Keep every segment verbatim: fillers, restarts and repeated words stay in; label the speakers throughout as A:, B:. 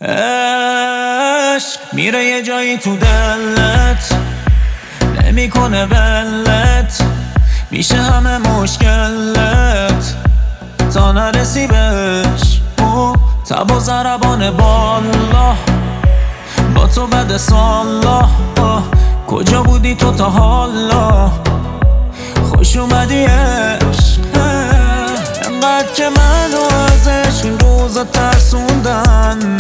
A: عشق میره یه جایی تو دلت، نمیکنه ولت، میشه همه مشکلت تا نرسی بهش. او تب و ضربان بالا با تو بد سالا، کجا بودی تو تا حالا؟ خوش اومدی عشق، انقدر که منو ازش این روزا ترسوندن،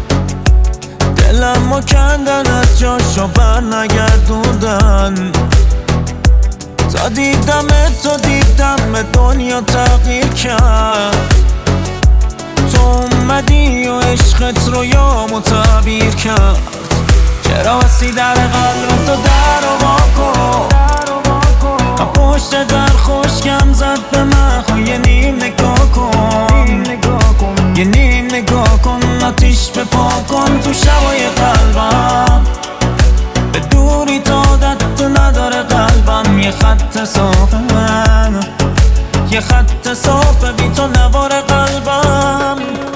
A: دلم و کندن از جاشو بر نگردوندن. تا دیدم تو دیدم دنیا تغییر کرد، تو اومدی و عشقت رو یامو تعبیر کرد. چرا بستی در قلب تو در و واکن، پشت در خوشگم زد به من، خو یه نیم نگاه کن، یه نیم نگاه کن، آتیش به پا کن تو شبای قلبم. به دوری تا عادت نداره قلبم، یه خط صاف من، یه خط صاف بی تو نوار قلبم.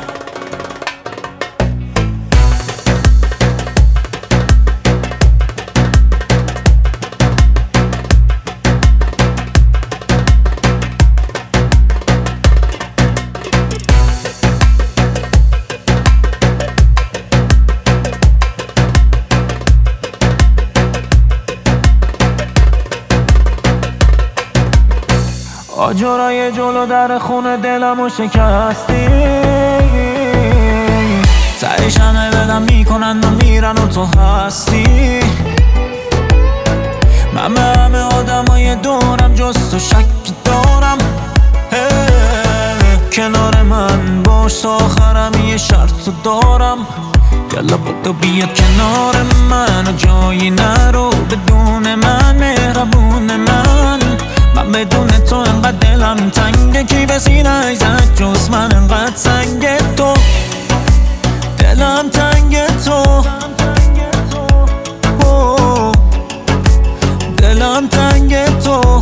A: آجرای جلو در خونه دلمو شکستی، تهش همه بدم میکنن و میرن و تو هستی. من به همه آدمای دورم جز تو شک دارم، کنار من باش تا آخرم یه شرط دارم. یالا بدو بیا کنار من و جایی نرو بدون من، مهربون من. من بدون تو انقدر دلم تنگه، کی به سینه ایزد جز من انقدر سنگ تو. دلم تنگ تو، دلم تنگ تو.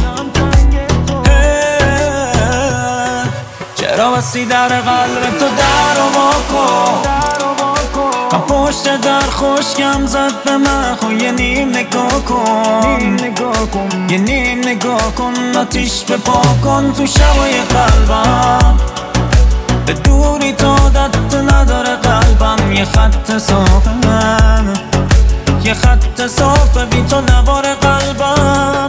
A: چرا بستی در قلب تو در و واکن، پشت در خوشگم زد به من، خو یه نیم نگاه کن، یه نیم نگاه کن، آتیش به پا کن تو شبای قلبم. به دوری تا عادت نداره قلبم، یه خط صاف من، یه خط صاف بی تو نوار قلبم.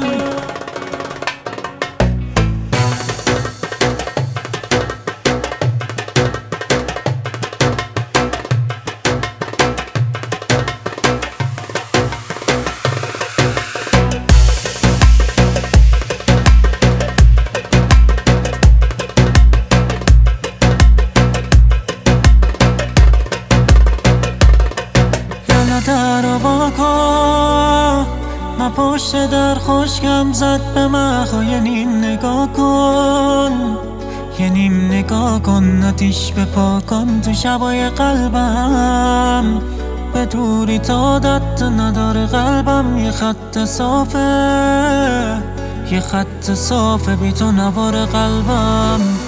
A: در و واکن، من پشت در خوشگم زد به من، خو یه نیم نگاه کن، یه نیم نگاه کن، آتیش به پا کن تو شبای قلبم. به دوری تا عادت نداره قلبم، یه خط صافه، یه خط صافه بی تو نوار قلبم.